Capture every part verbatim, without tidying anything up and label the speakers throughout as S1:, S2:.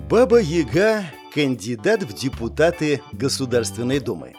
S1: Баба-Яга – кандидат в депутаты Государственной Думы.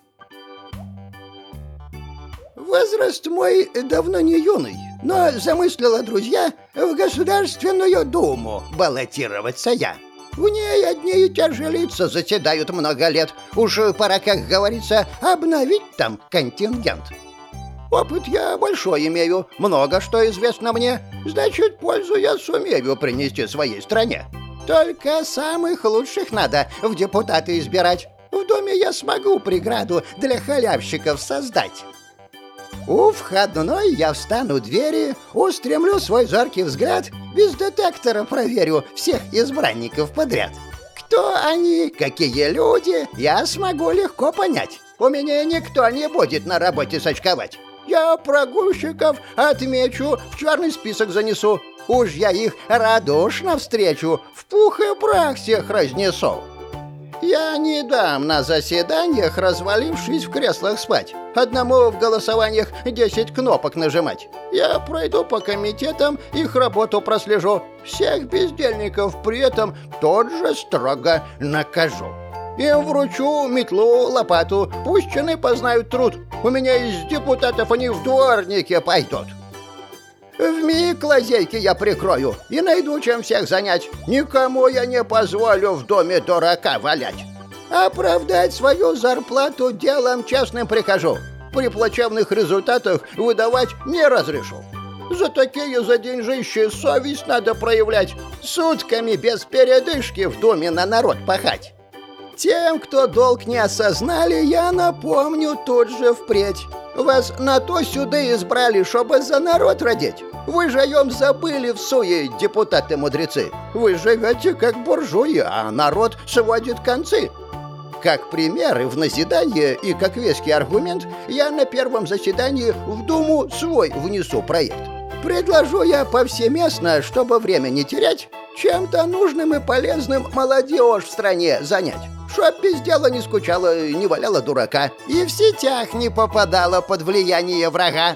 S2: Возраст мой давно не юный, но замыслила друзья в Государственную Думу баллотироваться я. В ней одни и те же лица заседают много лет. Уж пора, как говорится, обновить там контингент. Опыт я большой имею, много что известно мне. Значит, пользу я сумею принести своей стране. Только самых лучших надо в депутаты избирать. В доме я смогу преграду для халявщиков создать. У входной я встану у двери, устремлю свой зоркий взгляд, без детектора проверю всех избранников подряд. Кто они, какие люди, я смогу легко понять. У меня никто не будет на работе сочковать. Я прогульщиков отмечу, в черный список занесу. Уж я их радушно встречу, в пух и прах всех разнесу. Я не дам на заседаниях, развалившись в креслах, спать. Одному в голосованиях десять кнопок нажимать. Я пройду по комитетам, их работу прослежу. Всех бездельников при этом тот же строго накажу. Им вручу метлу, лопату, пусть чины познают труд. У меня из депутатов они в дворнике пойдут. Вмиг лазейки я прикрою и найду, чем всех занять. Никому я не позволю в доме дурака валять. Оправдать свою зарплату делом честным прикажу. При плачевных результатах выдавать не разрешу. За такие заденьжищи совесть надо проявлять. Сутками без передышки в доме на народ пахать. Тем, кто долг не осознали, я напомню тут же впредь. Вас на то сюда избрали, чтобы за народ родить. Вы живем забыли в суе, депутаты-мудрецы. Вы живете как буржуи, а народ сводит концы. Как примеры в назидание и как веский аргумент я на первом заседании в Думу свой внесу проект. Предложу я повсеместно, чтобы время не терять, чем-то нужным и полезным молодежь в стране занять. Чтоб без дела не скучала, не валяла дурака и в сетях не попадала под влияние врага.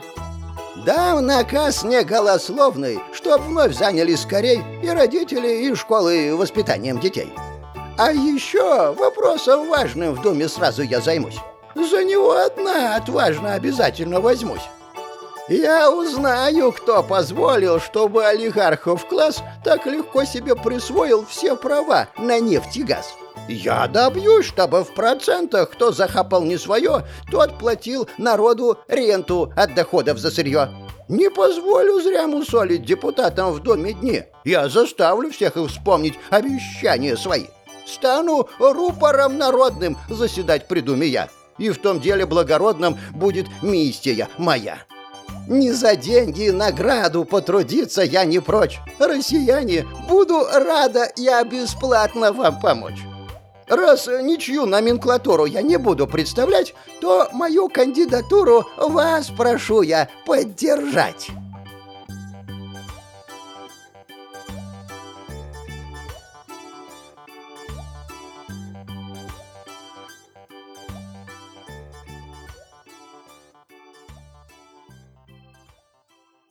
S2: Дам наказ неголословный, чтоб вновь заняли скорей и родители, и школы воспитанием детей. А еще вопросом важным в Думе сразу я займусь. За него одна отважно обязательно возьмусь. Я узнаю, кто позволил, чтобы олигархов класс так легко себе присвоил все права на нефть и газ. Я добьюсь, чтобы в процентах, кто захапал не свое, тот платил народу ренту от доходов за сырье. Не позволю зря мусолить депутатам в доме дни. Я заставлю всех их вспомнить обещания свои. Стану рупором народным заседать при думе я. И в том деле благородном будет миссия моя. Не за деньги и награду потрудиться я не прочь. Россияне, буду рада я бесплатно вам помочь. Раз ничью номенклатуру я не буду представлять, то мою кандидатуру вас прошу я поддержать.